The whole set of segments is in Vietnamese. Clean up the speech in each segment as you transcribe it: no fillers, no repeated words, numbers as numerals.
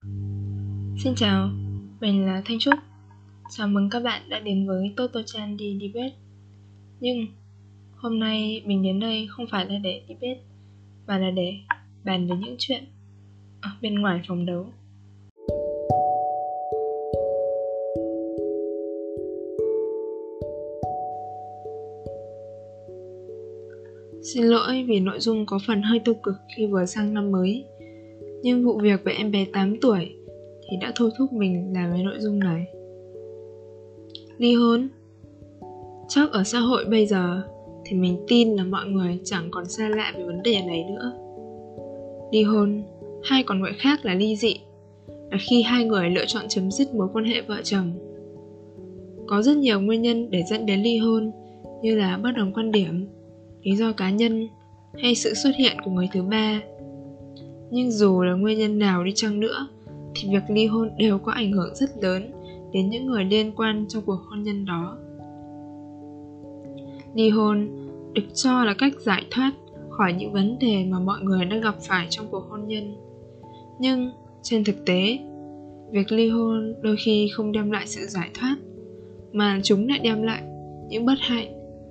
Xin chào, mình là Thanh Trúc. Chào mừng các bạn đã đến với Toto-chan đi debate. Nhưng hôm nay mình đến đây không phải là để debate, mà là để bàn về những chuyện ở bên ngoài phòng đấu. Xin lỗi vì nội dung có phần hơi tiêu cực khi vừa sang năm mới, nhưng vụ việc về em bé 8 tuổi thì đã thôi thúc mình làm cái nội dung này. Ly hôn. Chắc ở xã hội bây giờ thì mình tin là mọi người chẳng còn xa lạ về vấn đề này nữa. Ly hôn, hay còn gọi khác là ly dị, là khi hai người lựa chọn chấm dứt mối quan hệ vợ chồng. Có rất nhiều nguyên nhân để dẫn đến ly hôn, như là bất đồng quan điểm, lý do cá nhân hay sự xuất hiện của người thứ ba. Nhưng dù là nguyên nhân nào đi chăng nữa thì việc ly hôn đều có ảnh hưởng rất lớn đến những người liên quan trong cuộc hôn nhân đó. Ly hôn được cho là cách giải thoát khỏi những vấn đề mà mọi người đã gặp phải trong cuộc hôn nhân. Nhưng trên thực tế, việc ly hôn đôi khi không đem lại sự giải thoát, mà chúng lại đem lại những bất hạnh.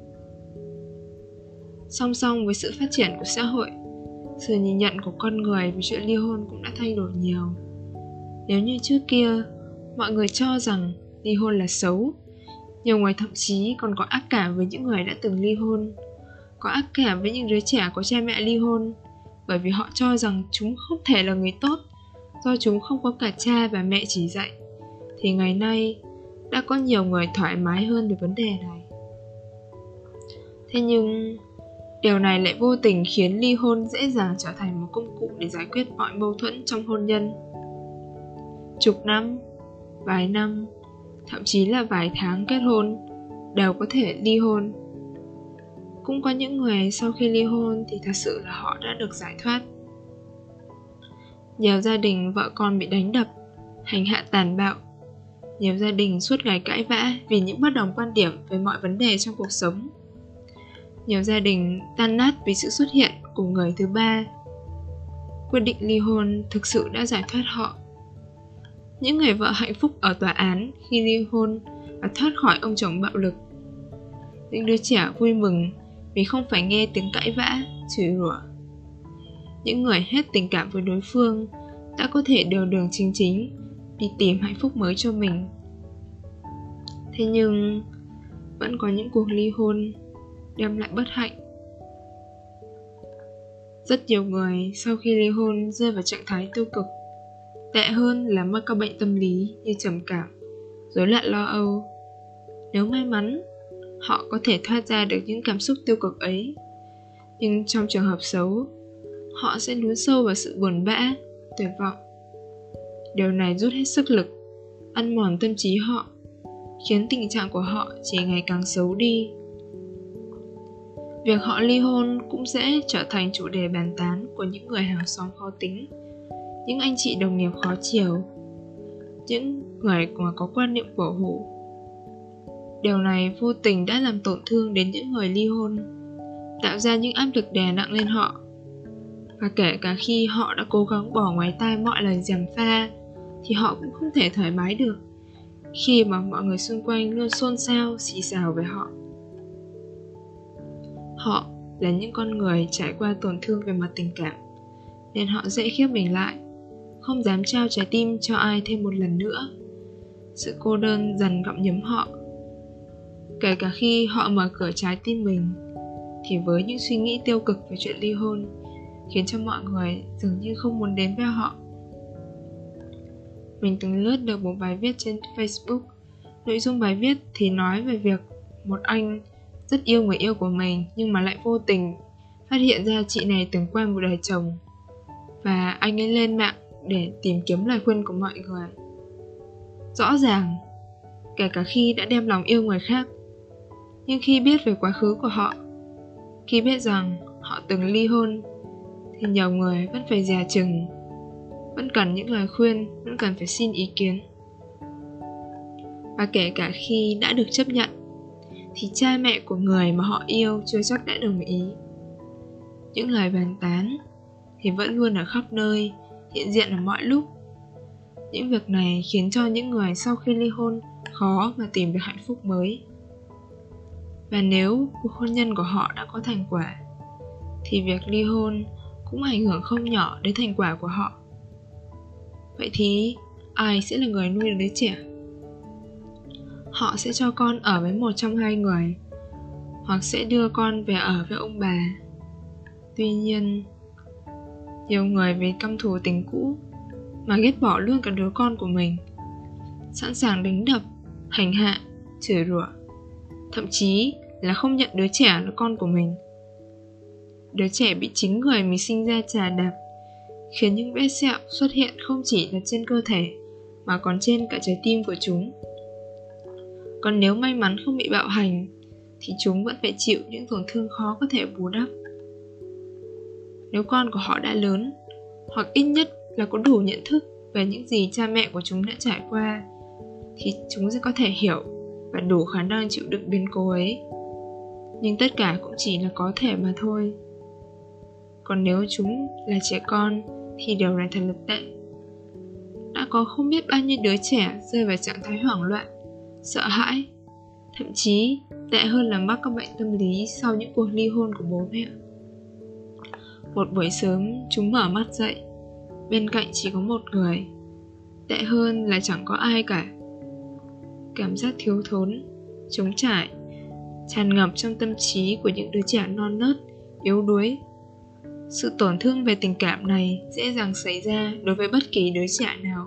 Song song với sự phát triển của xã hội, sự nhìn nhận của con người về chuyện ly hôn cũng đã thay đổi nhiều. Nếu như trước kia, mọi người cho rằng ly hôn là xấu, nhiều người thậm chí còn có ác cảm với những người đã từng ly hôn, có ác cảm với những đứa trẻ có cha mẹ ly hôn, bởi vì họ cho rằng chúng không thể là người tốt do chúng không có cả cha và mẹ chỉ dạy. Thì ngày nay đã có nhiều người thoải mái hơn về vấn đề này. Thế nhưng điều này lại vô tình khiến ly hôn dễ dàng trở thành một công cụ để giải quyết mọi mâu thuẫn trong hôn nhân. Chục năm, vài năm, thậm chí là vài tháng kết hôn đều có thể ly hôn. Cũng có những người sau khi ly hôn thì thật sự là họ đã được giải thoát. Nhiều gia đình vợ con bị đánh đập, hành hạ tàn bạo. Nhiều gia đình suốt ngày cãi vã vì những bất đồng quan điểm về mọi vấn đề trong cuộc sống. Nhiều gia đình tan nát vì sự xuất hiện của người thứ ba. Quyết định ly hôn thực sự đã giải thoát họ. Những người vợ hạnh phúc ở tòa án khi ly hôn và thoát khỏi ông chồng bạo lực. Những đứa trẻ vui mừng vì không phải nghe tiếng cãi vã, chửi rủa. Những người hết tình cảm với đối phương đã có thể điều đường chính đi tìm hạnh phúc mới cho mình. Thế nhưng vẫn có những cuộc ly hôn đem lại bất hạnh. Rất nhiều người sau khi ly hôn rơi vào trạng thái tiêu cực. Tệ hơn là mắc các bệnh tâm lý như trầm cảm, rối loạn lo âu. Nếu may mắn, họ có thể thoát ra được những cảm xúc tiêu cực ấy. Nhưng trong trường hợp xấu, họ sẽ lún sâu vào sự buồn bã, tuyệt vọng. Điều này rút hết sức lực, ăn mòn tâm trí họ, khiến tình trạng của họ chỉ ngày càng xấu đi. Việc họ ly hôn cũng sẽ trở thành chủ đề bàn tán của những người hàng xóm khó tính, những anh chị đồng nghiệp khó chiều, những người mà có quan niệm cổ hủ. Điều này vô tình đã làm tổn thương đến những người ly hôn, tạo ra những áp lực đè nặng lên họ. Và kể cả khi họ đã cố gắng bỏ ngoài tai mọi lời gièm pha, thì họ cũng không thể thoải mái được khi mà mọi người xung quanh luôn xôn xao, xì xào về họ. Họ là những con người trải qua tổn thương về mặt tình cảm, nên họ dễ khiếp mình lại, không dám trao trái tim cho ai thêm một lần nữa. Sự cô đơn dần gặm nhấm họ. Kể cả khi họ mở cửa trái tim mình, thì với những suy nghĩ tiêu cực về chuyện ly hôn khiến cho mọi người dường như không muốn đến với họ. Mình từng lướt được một bài viết trên Facebook. Nội dung bài viết thì nói về việc một anh rất yêu người yêu của mình, nhưng mà lại vô tình phát hiện ra chị này từng quen một đời chồng. Và anh ấy lên mạng để tìm kiếm lời khuyên của mọi người. Rõ ràng, kể cả khi đã đem lòng yêu người khác, nhưng khi biết về quá khứ của họ, khi biết rằng họ từng ly hôn, thì nhiều người vẫn phải dè chừng, vẫn cần những lời khuyên, vẫn cần phải xin ý kiến. Và kể cả khi đã được chấp nhận, thì cha mẹ của người mà họ yêu chưa chắc đã đồng ý. Những lời bàn tán thì vẫn luôn ở khắp nơi, hiện diện ở mọi lúc. Những việc này khiến cho những người sau khi ly hôn khó mà tìm được hạnh phúc mới. Và nếu cuộc hôn nhân của họ đã có thành quả, thì việc ly hôn cũng ảnh hưởng không nhỏ đến thành quả của họ. Vậy thì ai sẽ là người nuôi đứa trẻ? Họ sẽ cho con ở với một trong hai người, hoặc sẽ đưa con về ở với ông bà. Tuy nhiên, nhiều người vì căm thù tình cũ mà ghét bỏ luôn cả đứa con của mình, sẵn sàng đánh đập, hành hạ, chửi rủa, thậm chí là không nhận đứa trẻ là con của mình. Đứa trẻ bị chính người mình sinh ra chà đạp, khiến những vết sẹo xuất hiện không chỉ là trên cơ thể mà còn trên cả trái tim của chúng. Còn nếu may mắn không bị bạo hành, thì chúng vẫn phải chịu những tổn thương khó có thể bù đắp. Nếu con của họ đã lớn, hoặc ít nhất là có đủ nhận thức về những gì cha mẹ của chúng đã trải qua, thì chúng sẽ có thể hiểu và đủ khả năng chịu đựng biến cố ấy. Nhưng tất cả cũng chỉ là có thể mà thôi. Còn nếu chúng là trẻ con thì điều này thật là tệ. Đã có không biết bao nhiêu đứa trẻ rơi vào trạng thái hoảng loạn, sợ hãi, thậm chí tệ hơn là mắc các bệnh tâm lý sau những cuộc ly hôn của bố mẹ. Một buổi sớm chúng mở mắt dậy, bên cạnh chỉ có một người. Tệ hơn là chẳng có ai cả. Cảm giác thiếu thốn, trống trải tràn ngập trong tâm trí của những đứa trẻ non nớt, yếu đuối. Sự tổn thương về tình cảm này dễ dàng xảy ra đối với bất kỳ đứa trẻ nào.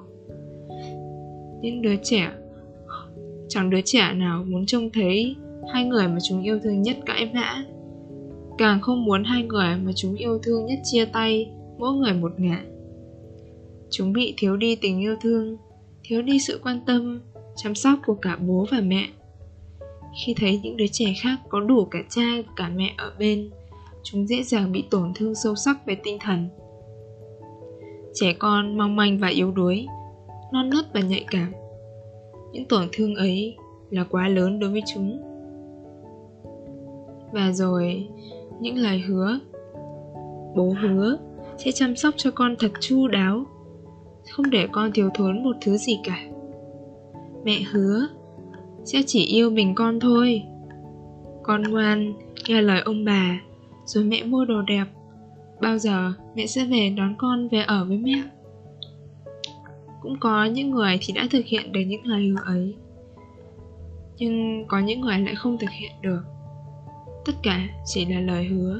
Chẳng đứa trẻ nào muốn trông thấy hai người mà chúng yêu thương nhất cãi vã, càng không muốn hai người mà chúng yêu thương nhất chia tay, mỗi người một ngả. Chúng bị thiếu đi tình yêu thương, thiếu đi sự quan tâm, chăm sóc của cả bố và mẹ. Khi thấy những đứa trẻ khác có đủ cả cha và cả mẹ ở bên, chúng dễ dàng bị tổn thương sâu sắc về tinh thần. Trẻ con mong manh và yếu đuối, non nớt và nhạy cảm. Những tổn thương ấy là quá lớn đối với chúng. Và rồi, những lời hứa. Bố hứa sẽ chăm sóc cho con thật chu đáo, không để con thiếu thốn một thứ gì cả. Mẹ hứa sẽ chỉ yêu mình con thôi. Con ngoan, nghe lời ông bà, rồi mẹ mua đồ đẹp. Bao giờ mẹ sẽ về đón con về ở với mẹ. Cũng có những người thì đã thực hiện được những lời hứa ấy, nhưng có những người lại không thực hiện được. Tất cả chỉ là lời hứa.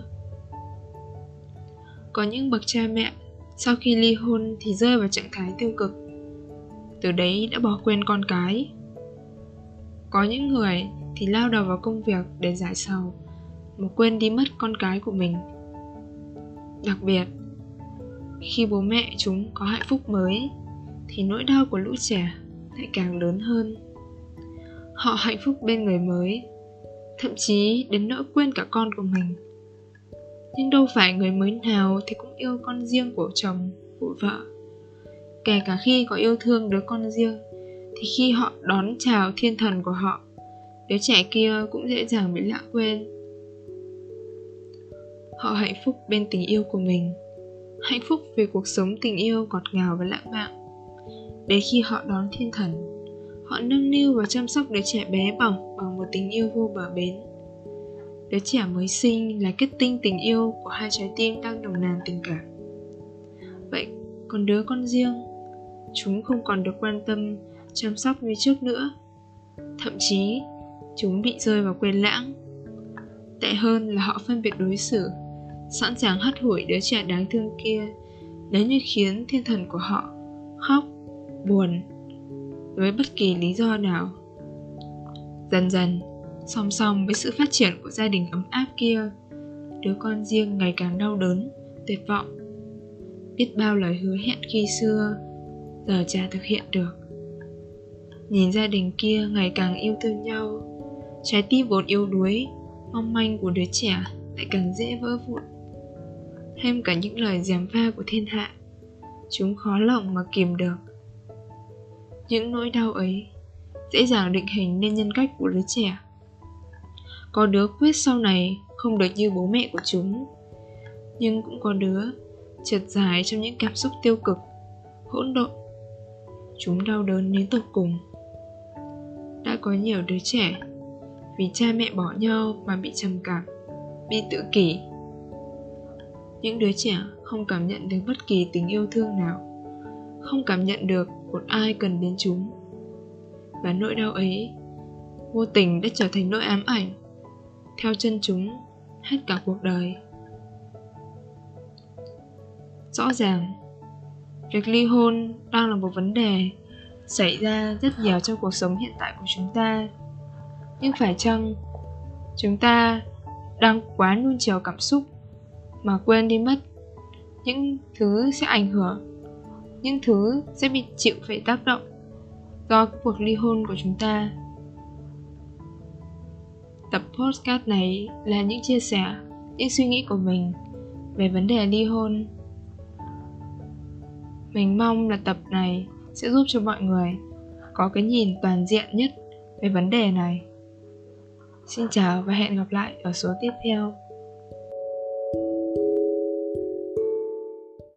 Có những bậc cha mẹ sau khi ly hôn thì rơi vào trạng thái tiêu cực, từ đấy đã bỏ quên con cái. Có những người thì lao đầu vào công việc để giải sầu mà quên đi mất con cái của mình. Đặc biệt, khi bố mẹ chúng có hạnh phúc mới thì nỗi đau của lũ trẻ lại càng lớn hơn. Họ hạnh phúc bên người mới, thậm chí đến nỗi quên cả con của mình. Nhưng đâu phải người mới nào thì cũng yêu con riêng của chồng, của vợ. Kể cả khi có yêu thương đứa con riêng, thì khi họ đón chào thiên thần của họ, đứa trẻ kia cũng dễ dàng bị lãng quên. Họ hạnh phúc bên tình yêu của mình, hạnh phúc vì cuộc sống tình yêu ngọt ngào và lãng mạn. Đến khi họ đón thiên thần, họ nâng niu và chăm sóc đứa trẻ bé bỏng bằng một tình yêu vô bờ bến. Đứa trẻ mới sinh là kết tinh tình yêu của hai trái tim đang nồng nàn tình cảm. Vậy còn đứa con riêng, chúng không còn được quan tâm, chăm sóc như trước nữa. Thậm chí, chúng bị rơi vào quên lãng. Tệ hơn là họ phân biệt đối xử, sẵn sàng hắt hủi đứa trẻ đáng thương kia nếu như khiến thiên thần của họ khóc, buồn với bất kỳ lý do nào. Dần dần, song song với sự phát triển của gia đình ấm áp kia, đứa con riêng ngày càng đau đớn, tuyệt vọng. Biết bao lời hứa hẹn khi xưa giờ chả thực hiện được. Nhìn gia đình kia ngày càng yêu thương nhau, trái tim vốn yếu đuối, mong manh của đứa trẻ lại càng dễ vỡ vụn. Thêm cả những lời gièm pha của thiên hạ, chúng khó lòng mà kìm được. Những nỗi đau ấy dễ dàng định hình nên nhân cách của đứa trẻ. Có đứa quyết sau này không được như bố mẹ của chúng, nhưng cũng có đứa trượt dài trong những cảm xúc tiêu cực, hỗn độn. chúng đau đớn đến tột cùng. Đã có nhiều đứa trẻ vì cha mẹ bỏ nhau mà bị trầm cảm, bị tự kỷ. Những đứa trẻ không cảm nhận được bất kỳ tình yêu thương nào, không cảm nhận được một ai cần đến chúng. Và nỗi đau ấy vô tình đã trở thành nỗi ám ảnh theo chân chúng hết cả cuộc đời. Rõ ràng, việc ly hôn đang là một vấn đề xảy ra rất nhiều trong cuộc sống hiện tại của chúng ta. Nhưng phải chăng chúng ta đang quá nuông chiều cảm xúc mà quên đi mất những thứ sẽ ảnh hưởng, những thứ sẽ bị chịu phải tác động do cuộc ly hôn của chúng ta? Tập podcast này là những chia sẻ, những suy nghĩ của mình về vấn đề ly hôn. Mình mong là tập này sẽ giúp cho mọi người có cái nhìn toàn diện nhất về vấn đề này. Xin chào và hẹn gặp lại ở số tiếp theo.